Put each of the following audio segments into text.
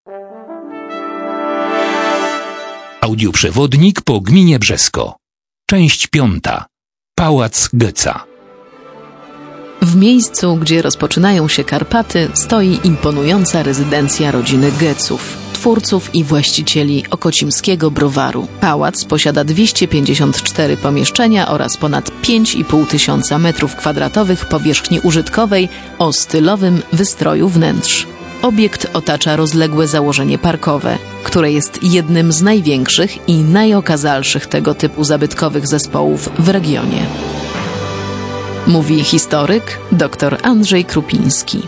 Audioprzewodnik po gminie Brzesko. Część 5. Pałac Goetza. W miejscu, gdzie rozpoczynają się Karpaty, stoi imponująca rezydencja rodziny Goetzów, twórców i właścicieli okocimskiego browaru. Pałac posiada 254 pomieszczenia oraz ponad 5,5 tysiąca m2 powierzchni użytkowej o stylowym wystroju wnętrz. Obiekt otacza rozległe założenie parkowe, które jest jednym z największych i najokazalszych tego typu zabytkowych zespołów w regionie. Mówi historyk dr Andrzej Krupiński.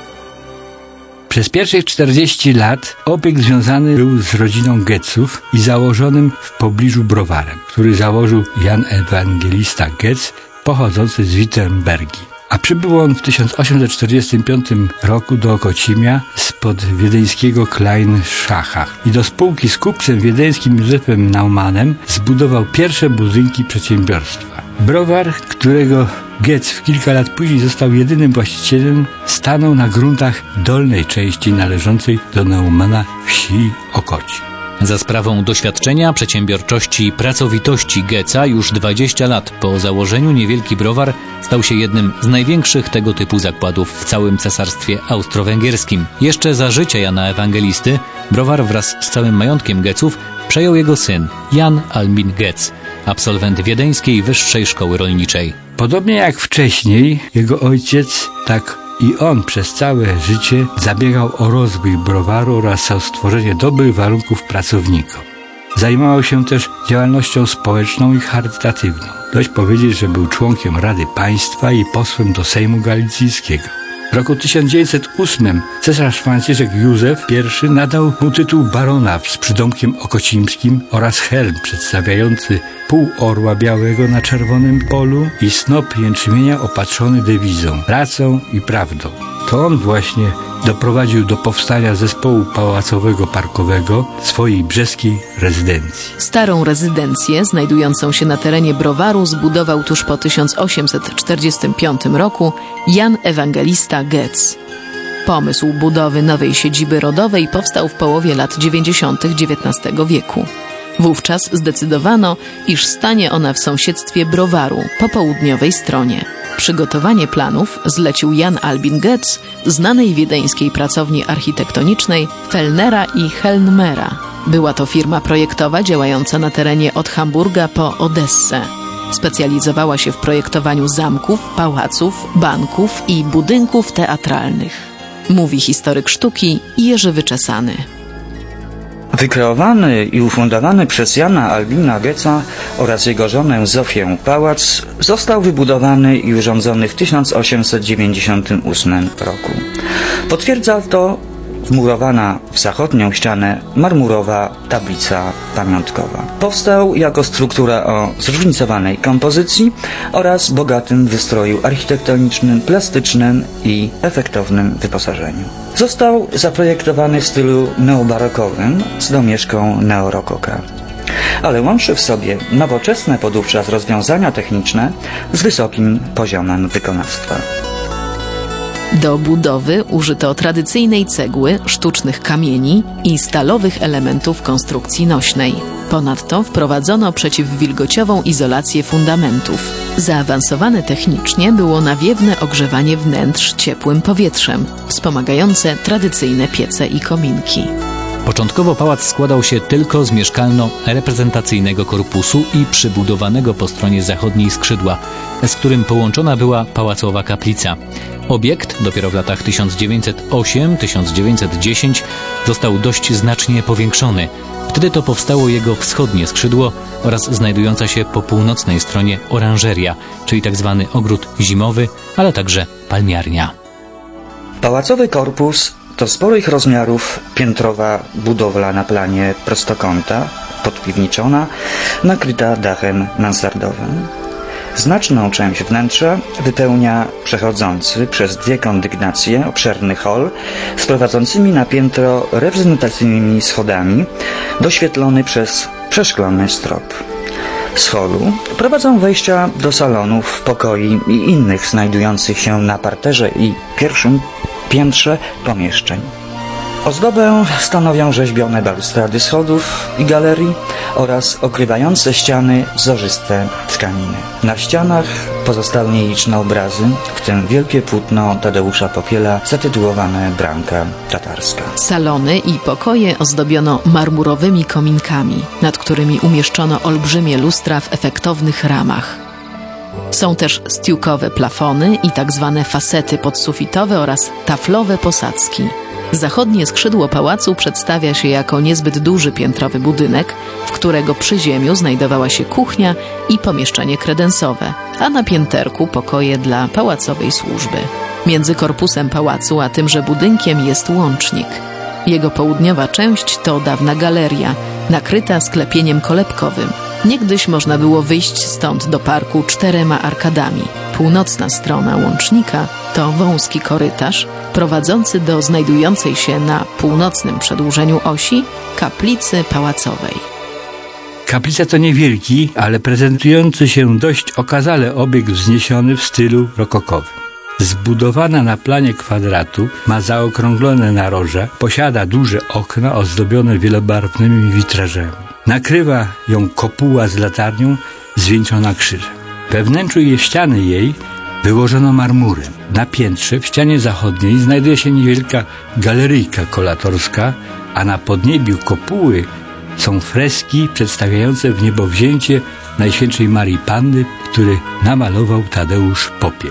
Przez pierwszych 40 lat obiekt związany był z rodziną Goetzów i założonym w pobliżu browarem, który założył Jan Ewangelista Goetz, pochodzący z Wittenbergi. A przybył on w 1845 roku do Okocimia spod wiedeńskiego Kleinschacha i do spółki z kupcem wiedeńskim Józefem Naumannem zbudował pierwsze budynki przedsiębiorstwa. Browar, którego Goetz w kilka lat później został jedynym właścicielem, stanął na gruntach dolnej części należącej do Naumana wsi Okocim. Za sprawą doświadczenia, przedsiębiorczości i pracowitości Goetza już 20 lat po założeniu niewielki browar stał się jednym z największych tego typu zakładów w całym Cesarstwie Austro-Węgierskim. Jeszcze za życia Jana Ewangelisty browar wraz z całym majątkiem Goetzów przejął jego syn Jan Albin Goetz, absolwent Wiedeńskiej Wyższej Szkoły Rolniczej. Podobnie jak wcześniej jego ojciec, tak i on przez całe życie zabiegał o rozwój browaru oraz o stworzenie dobrych warunków pracownikom. Zajmował się też działalnością społeczną i charytatywną. Dość powiedzieć, że był członkiem Rady Państwa i posłem do Sejmu Galicyjskiego. W roku 1908 cesarz Franciszek Józef I nadał mu tytuł barona z przydomkiem okocimskim oraz hełm przedstawiający pół orła białego na czerwonym polu i snop jęczmienia opatrzony dewizą pracą i prawdą. To on właśnie doprowadził do powstania zespołu pałacowego parkowego swojej brzeskiej rezydencji. Starą rezydencję, znajdującą się na terenie browaru, zbudował tuż po 1845 roku Jan Ewangelista Goetz. Pomysł budowy nowej siedziby rodowej powstał w połowie lat 90. XIX wieku. Wówczas zdecydowano, iż stanie ona w sąsiedztwie browaru po południowej stronie. Przygotowanie planów zlecił Jan Albin Goetz znanej wiedeńskiej pracowni architektonicznej Fellnera i Hellnmera. Była to firma projektowa działająca na terenie od Hamburga po Odessę. Specjalizowała się w projektowaniu zamków, pałaców, banków i budynków teatralnych. Mówi historyk sztuki Jerzy Wyczesany. Wykreowany i ufundowany przez Jana Albina Goetza oraz jego żonę Zofię pałac został wybudowany i urządzony w 1898 roku. Potwierdza to wmurowana w zachodnią ścianę marmurowa tablica pamiątkowa. Powstał jako struktura o zróżnicowanej kompozycji oraz bogatym wystroju architektonicznym, plastycznym i efektownym wyposażeniu. Został zaprojektowany w stylu neobarokowym z domieszką neorokoka, ale łączy w sobie nowoczesne podówczas rozwiązania techniczne z wysokim poziomem wykonawstwa. Do budowy użyto tradycyjnej cegły, sztucznych kamieni i stalowych elementów konstrukcji nośnej. Ponadto wprowadzono przeciwwilgociową izolację fundamentów. Zaawansowane technicznie było nawiewne ogrzewanie wnętrz ciepłym powietrzem, wspomagające tradycyjne piece i kominki. Początkowo pałac składał się tylko z mieszkalno-reprezentacyjnego korpusu i przybudowanego po stronie zachodniej skrzydła, z którym połączona była pałacowa kaplica. Obiekt dopiero w latach 1908-1910 został dość znacznie powiększony. Wtedy to powstało jego wschodnie skrzydło oraz znajdująca się po północnej stronie oranżeria, czyli tzw. ogród zimowy, ale także palmiarnia. Pałacowy korpus to sporych rozmiarów piętrowa budowla na planie prostokąta, podpiwniczona, nakryta dachem mansardowym. Znaczną część wnętrza wypełnia przechodzący przez dwie kondygnacje obszerny hol z prowadzącymi na piętro reprezentacyjnymi schodami, doświetlony przez przeszklony strop. Z holu prowadzą wejścia do salonów, pokoi i innych znajdujących się na parterze i pierwszym piętrze pomieszczeń. Ozdobę stanowią rzeźbione balustrady schodów i galerii oraz okrywające ściany zorzyste tkaniny. Na ścianach pozostały nieliczne obrazy, w tym wielkie płótno Tadeusza Popiela zatytułowane Bramka Tatarska. Salony i pokoje ozdobiono marmurowymi kominkami, nad którymi umieszczono olbrzymie lustra w efektownych ramach. Są też stiukowe plafony i tak zwane fasety podsufitowe oraz taflowe posadzki. Zachodnie skrzydło pałacu przedstawia się jako niezbyt duży piętrowy budynek, w którego przyziemiu znajdowała się kuchnia i pomieszczenie kredensowe, a na pięterku pokoje dla pałacowej służby. Między korpusem pałacu a tymże budynkiem jest łącznik. Jego południowa część to dawna galeria, nakryta sklepieniem kolebkowym. Niegdyś można było wyjść stąd do parku 4 arkadami. Północna strona łącznika to wąski korytarz prowadzący do znajdującej się na północnym przedłużeniu osi kaplicy pałacowej. Kaplica to niewielki, ale prezentujący się dość okazale obiekt wzniesiony w stylu rokokowym. Zbudowana na planie kwadratu, ma zaokrąglone naroża, posiada duże okna ozdobione wielobarwnymi witrażami. Nakrywa ją kopuła z latarnią zwieńczona krzyżem. We wnętrzu ściany jej wyłożono marmurem. Na piętrze w ścianie zachodniej znajduje się niewielka galeryjka kolatorska, a na podniebiu kopuły są freski przedstawiające wniebowzięcie Najświętszej Marii Panny, który namalował Tadeusz Popiel.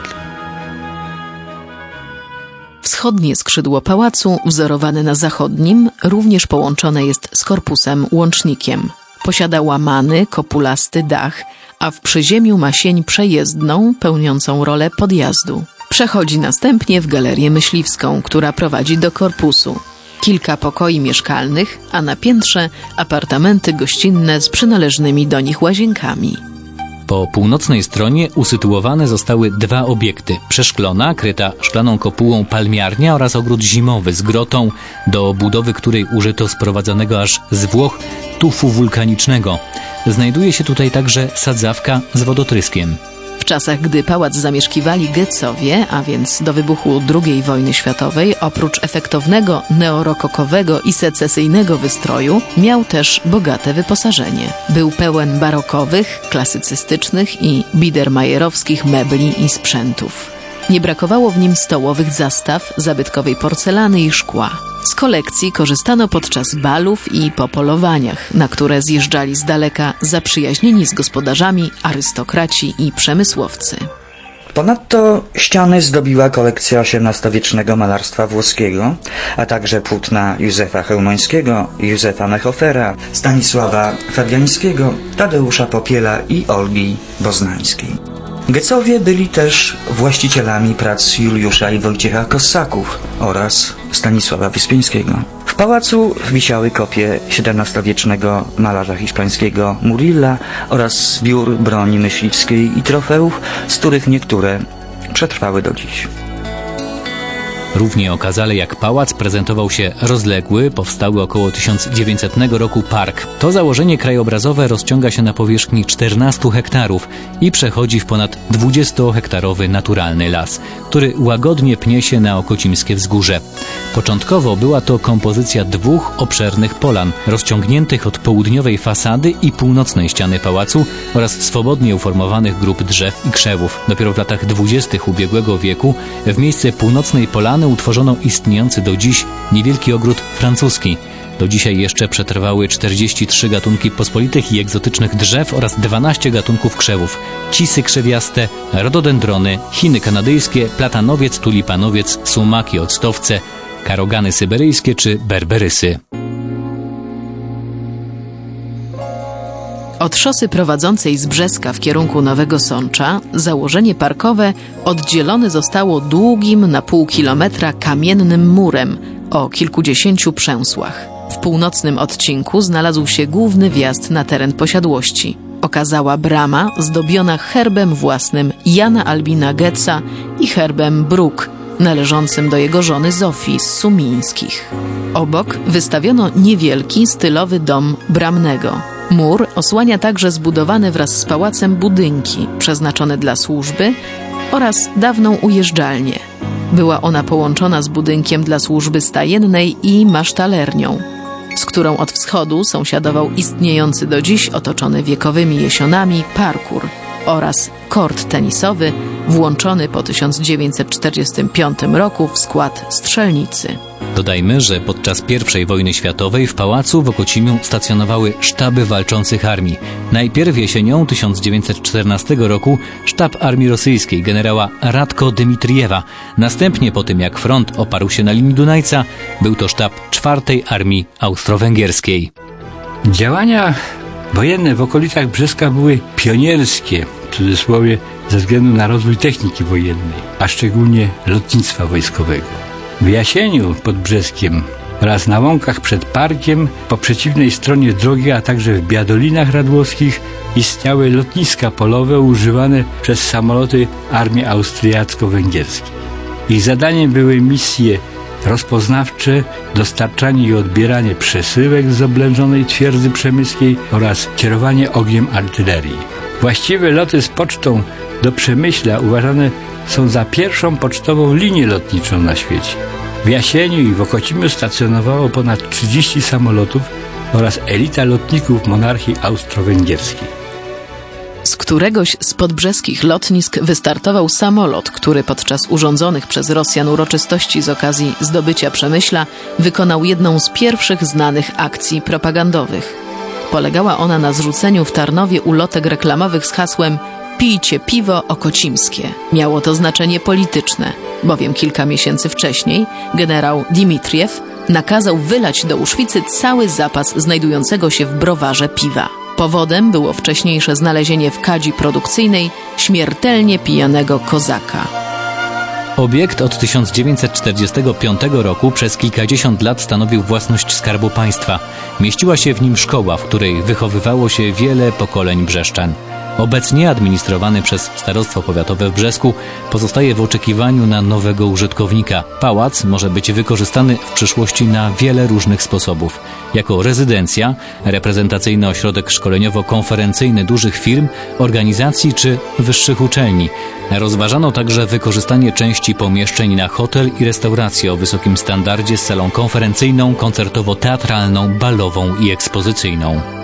Wschodnie skrzydło pałacu, wzorowane na zachodnim, również połączone jest z korpusem łącznikiem. Posiada łamany, kopulasty dach, a w przyziemiu ma sień przejezdną, pełniącą rolę podjazdu. Przechodzi następnie w galerię myśliwską, która prowadzi do korpusu. Kilka pokoi mieszkalnych, a na piętrze apartamenty gościnne z przynależnymi do nich łazienkami. Po północnej stronie usytuowane zostały 2 obiekty. Przeszklona, kryta szklaną kopułą palmiarnia oraz ogród zimowy z grotą, do budowy której użyto sprowadzonego aż z Włoch tufu wulkanicznego. Znajduje się tutaj także sadzawka z wodotryskiem. W czasach, gdy pałac zamieszkiwali Getzowie, a więc do wybuchu II wojny światowej, oprócz efektownego neorokokowego i secesyjnego wystroju, miał też bogate wyposażenie. Był pełen barokowych, klasycystycznych i biedermajerowskich mebli i sprzętów. Nie brakowało w nim stołowych zastaw, zabytkowej porcelany i szkła. Z kolekcji korzystano podczas balów i po polowaniach, na które zjeżdżali z daleka zaprzyjaźnieni z gospodarzami arystokraci i przemysłowcy. Ponadto ściany zdobiła kolekcja XVIII-wiecznego malarstwa włoskiego, a także płótna Józefa Chełmońskiego, Józefa Mechofera, Stanisława Fabiańskiego, Tadeusza Popiela i Olgi Boznańskiej. Getzowie byli też właścicielami prac Juliusza i Wojciecha Kossaków oraz Stanisława Wyspiańskiego. W pałacu wisiały kopie XVII-wiecznego malarza hiszpańskiego Murilla oraz zbiór broni myśliwskiej i trofeów, z których niektóre przetrwały do dziś. Równie okazale jak pałac prezentował się rozległy, powstały około 1900 roku park. To założenie krajobrazowe rozciąga się na powierzchni 14 hektarów i przechodzi w ponad 20-hektarowy naturalny las, który łagodnie pnie się na Okocimskie Wzgórze. Początkowo była to kompozycja 2 obszernych polan, rozciągniętych od południowej fasady i północnej ściany pałacu oraz swobodnie uformowanych grup drzew i krzewów. Dopiero w latach 20. ubiegłego wieku w miejsce północnej polany utworzono istniejący do dziś niewielki ogród francuski. Do dzisiaj jeszcze przetrwały 43 gatunki pospolitych i egzotycznych drzew oraz 12 gatunków krzewów. Cisy krzewiaste, rododendrony, chiny kanadyjskie, platanowiec, tulipanowiec, sumaki octowce, karogany syberyjskie czy berberysy. Od szosy prowadzącej z Brzeska w kierunku Nowego Sącza założenie parkowe oddzielone zostało długim na pół kilometra kamiennym murem o kilkudziesięciu przęsłach. W północnym odcinku znalazł się główny wjazd na teren posiadłości. Okazała brama zdobiona herbem własnym Jana Albina Getza i herbem Bruk, należącym do jego żony Zofii z Sumińskich. Obok wystawiono niewielki, stylowy dom bramnego. Mur osłania także zbudowane wraz z pałacem budynki przeznaczone dla służby oraz dawną ujeżdżalnię. Była ona połączona z budynkiem dla służby stajennej i masztalernią, z którą od wschodu sąsiadował istniejący do dziś, otoczony wiekowymi jesionami, parkur oraz kort tenisowy, włączony po 1945 roku w skład strzelnicy. Dodajmy, że podczas I wojny światowej w pałacu w Okocimiu stacjonowały sztaby walczących armii. Najpierw jesienią 1914 roku sztab armii rosyjskiej generała Radko Dymitrijewa. Następnie po tym, jak front oparł się na linii Dunajca, był to sztab IV Armii Austro-Węgierskiej. Działania wojenne w okolicach Brzeska były pionierskie, w cudzysłowie, ze względu na rozwój techniki wojennej, a szczególnie lotnictwa wojskowego. W Jasieniu pod Brzeskiem oraz na łąkach przed parkiem, po przeciwnej stronie drogi, a także w Biadolinach Radłowskich istniały lotniska polowe używane przez samoloty armii austriacko-węgierskiej. Ich zadaniem były misje rozpoznawcze, dostarczanie i odbieranie przesyłek z oblężonej twierdzy przemyskiej oraz kierowanie ogniem artylerii. Właściwe loty z pocztą do Przemyśla uważane są za pierwszą pocztową linię lotniczą na świecie. W Jasieniu i w Okocimiu stacjonowało ponad 30 samolotów oraz elita lotników monarchii austro-węgierskiej. Z któregoś z podbrzeskich lotnisk wystartował samolot, który podczas urządzonych przez Rosjan uroczystości z okazji zdobycia Przemyśla wykonał jedną z pierwszych znanych akcji propagandowych. Polegała ona na zrzuceniu w Tarnowie ulotek reklamowych z hasłem „Pijcie piwo okocimskie”. Miało to znaczenie polityczne, bowiem kilka miesięcy wcześniej generał Dymitrijew nakazał wylać do Uszwicy cały zapas znajdującego się w browarze piwa. Powodem było wcześniejsze znalezienie w kadzi produkcyjnej śmiertelnie pijanego kozaka. Obiekt od 1945 roku przez kilkadziesiąt lat stanowił własność Skarbu Państwa. Mieściła się w nim szkoła, w której wychowywało się wiele pokoleń brzeszczan. Obecnie administrowany przez Starostwo Powiatowe w Brzesku pozostaje w oczekiwaniu na nowego użytkownika. Pałac może być wykorzystany w przyszłości na wiele różnych sposobów. Jako rezydencja, reprezentacyjny ośrodek szkoleniowo-konferencyjny dużych firm, organizacji czy wyższych uczelni. Rozważano także wykorzystanie części pomieszczeń na hotel i restaurację o wysokim standardzie z salą konferencyjną, koncertowo-teatralną, balową i ekspozycyjną.